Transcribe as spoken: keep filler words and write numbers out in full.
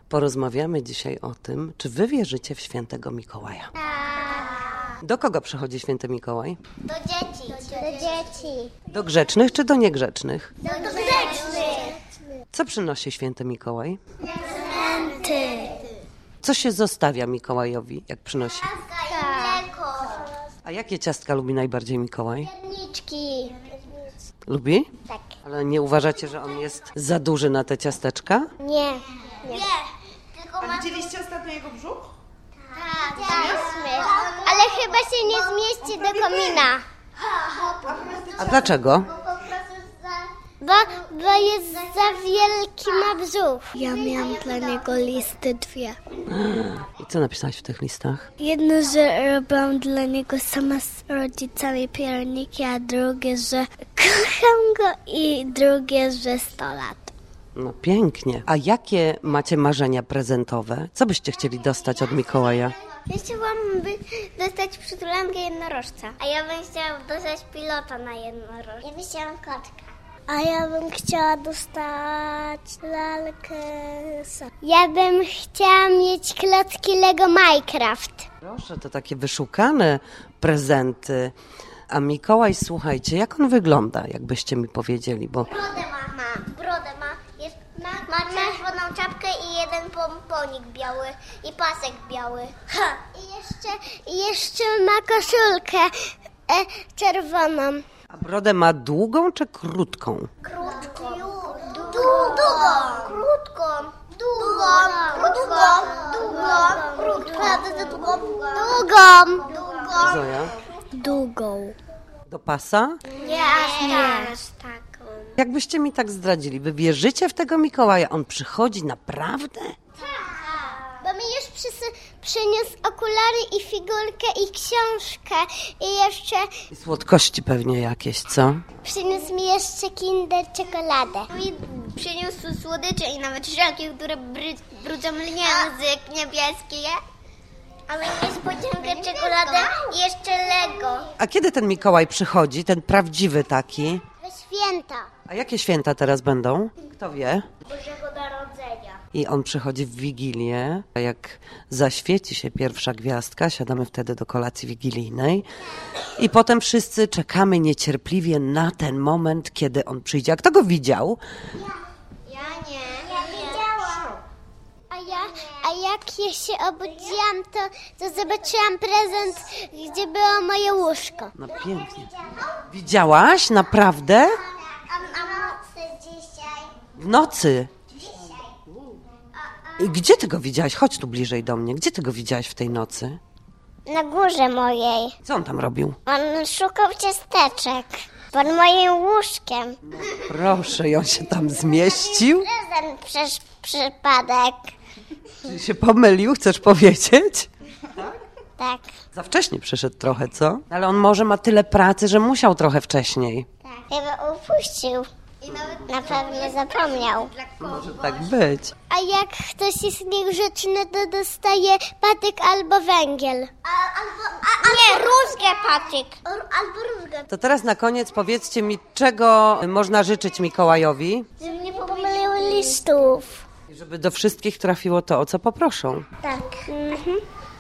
Porozmawiamy dzisiaj o tym, czy wy wierzycie w świętego Mikołaja. Do kogo przychodzi święty Mikołaj? Do dzieci. Do dzieci. Do grzecznych czy do niegrzecznych? Do grzecznych. Co przynosi święty Mikołaj? Prezenty. Co się zostawia Mikołajowi, jak przynosi? Mleko. A jakie ciastka lubi najbardziej Mikołaj? Pierniczki. Lubi? Tak. Ale nie uważacie, że on jest za duży na te ciasteczka? Nie. Nie. Tylko A widzieliście ostatnio jego brzuch? Tak, widzieliśmy. Ale chyba się nie zmieści do komina. A dlaczego? Bo, bo jest za wielki na brzuch. Ja miałam dla niego listy dwie. I co napisałeś w tych listach? Jedno, że robiłam dla niego sama z rodzicami pierniki, a drugie, że kocham go i drugie, że sto lat. No pięknie. A jakie macie marzenia prezentowe? Co byście chcieli dostać od Mikołaja? Ja chciałabym dostać przytulankę jednorożca. A ja bym chciała dostać pilota na jednorożca. Ja bym chciała kotka. A ja bym chciała dostać lalkę. Ja bym chciała mieć klocki Lego Minecraft. Proszę, to takie wyszukane prezenty. A Mikołaj, słuchajcie, jak on wygląda, jakbyście mi powiedzieli, bo... Brodę ma. ma. Brodę ma. Jest, ma. Ma czerwoną czapkę i jeden pomponik biały i pasek biały. Ha. I jeszcze, i jeszcze ma koszulkę e, czerwoną. A brodę ma długą czy krótką? Krótką. Długą. Krótką. Długą. Krótką. Długą. Krótką. Długą. Długą. Zoja? Długą. Do pasa? Nie aż tak. aż taką. Jakbyście mi tak zdradzili, wy wierzycie w tego Mikołaja? On przychodzi naprawdę? Bo mi już przysy- przyniósł okulary i figurkę i książkę i jeszcze I słodkości pewnie jakieś, co? przyniósł mi jeszcze Kinder czekoladę. Mi przyniósł słodycze i nawet żelki, które bry- brudzą mnie język niebieski. Ale niespodziankę czekoladę i jeszcze Lego. A kiedy ten Mikołaj przychodzi, ten prawdziwy taki? We święta A jakie święta teraz będą? Kto wie? Bożego Narodzenia. I on przychodzi w Wigilię, a jak zaświeci się pierwsza gwiazdka, siadamy wtedy do kolacji wigilijnej i potem wszyscy czekamy niecierpliwie na ten moment, kiedy on przyjdzie. A kto go widział? Ja nie. Ja widziałam. A ja, a jak ja się obudziłam, to, to zobaczyłam prezent, gdzie było moje łóżko. No pięknie. Widziałaś? Naprawdę? A nocy dzisiaj. W nocy. I gdzie ty go widziałaś? Chodź tu bliżej do mnie. Gdzie ty go widziałaś w tej nocy? Na górze mojej. Co on tam robił? On szukał ciasteczek pod moim łóżkiem. Proszę, i on się tam zmieścił? Prezent przez przypadek. Czy się pomylił, chcesz powiedzieć? Tak. Za wcześnie przyszedł trochę, co? Ale on może ma tyle pracy, że musiał trochę wcześniej. Tak. Chyba upuścił. I nawet na pewno zapomniał. Może tak być. A jak ktoś jest niegrzeczny, to dostaje patyk albo węgiel. A, albo, a, nie, rózgę patyk. Albo rózgę. To teraz na koniec powiedzcie mi, czego można życzyć Mikołajowi? Żeby nie pomyliły listów. I żeby do wszystkich trafiło to, o co poproszą. Tak. Mhm.